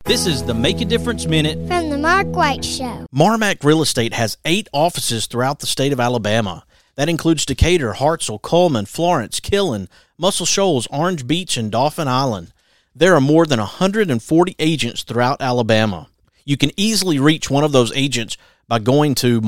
This is the Make a Difference Minute from the Mark White Show. Marmac Real Estate has 8 offices throughout the state of Alabama. That includes Decatur, Hartselle, Coleman, Florence, Killen, Muscle Shoals, Orange Beach, and Dauphin Island. There are more than 140 agents throughout Alabama. You can easily reach one of those agents by going to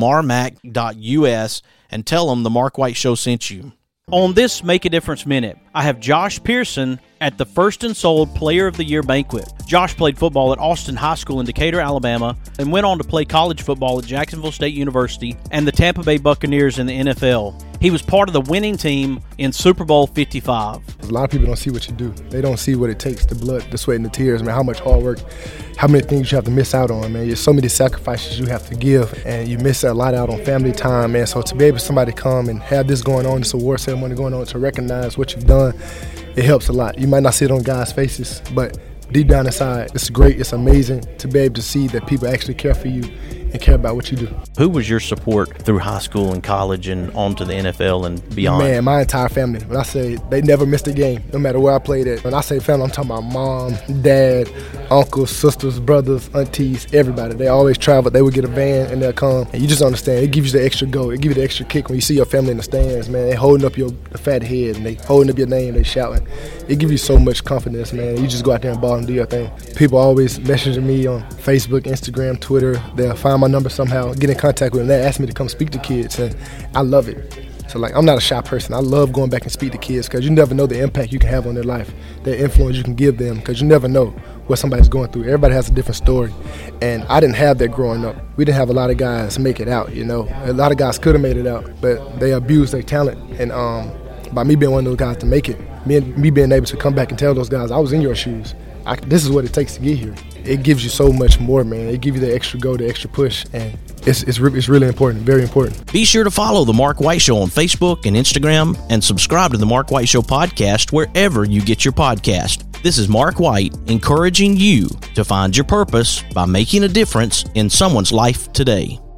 marmac.us and tell them the Mark White Show sent you. On this Make a Difference Minute, I have Josh Pearson at the First and Sold Player of the Year banquet. Josh played football at Austin High School in Decatur, Alabama, and went on to play college football at Jacksonville State University and the Tampa Bay Buccaneers in the NFL. He was part of the winning team in Super Bowl 55. A lot of people don't see what you do. They don't see what it takes, the blood, the sweat, and the tears, man, how much hard work, how many things you have to miss out on, man. There's so many sacrifices you have to give, and you miss a lot out on family time, man. So to be able for somebody to come and have this going on, this award ceremony going on, to recognize what you've done, it helps a lot. You might not see it on guys' faces, but deep down inside, it's great, it's amazing to be able to see that people actually care for you and care about what you do. Who was your support through high school and college and on to the NFL and beyond? Man, my entire family. When I say they never missed a game, no matter where I played at. When I say family, I'm talking about mom, dad, uncles, sisters, brothers, aunties, everybody. They always travel. They would get a van and they'll come. And you just understand, it gives you the extra go. It gives you the extra kick when you see your family in the stands, man. They holding up your fat head and they holding up your name, they shouting. It gives you so much confidence, man. You just go out there and ball and do your thing. People always messaging me on Facebook, Instagram, Twitter. They'll find my number somehow, get in contact with them. They ask me to come speak to kids, and I love it. So, I'm not a shy person. I love going back and speak to kids because you never know the impact you can have on their life, the influence you can give them, because you never know what somebody's going through. Everybody has a different story, and I didn't have that growing up. We didn't have a lot of guys make it out, A lot of guys could have made it out, but they abused their talent, and by me being one of those guys to make it, me being able to come back and tell those guys, I was in your shoes. This is what it takes to get here. It gives you so much more, man. It gives you the extra go, the extra push, and it's really important, very important. Be sure to follow The Mark White Show on Facebook and Instagram and subscribe to The Mark White Show podcast wherever you get your podcast. This is Mark White encouraging you to find your purpose by making a difference in someone's life today.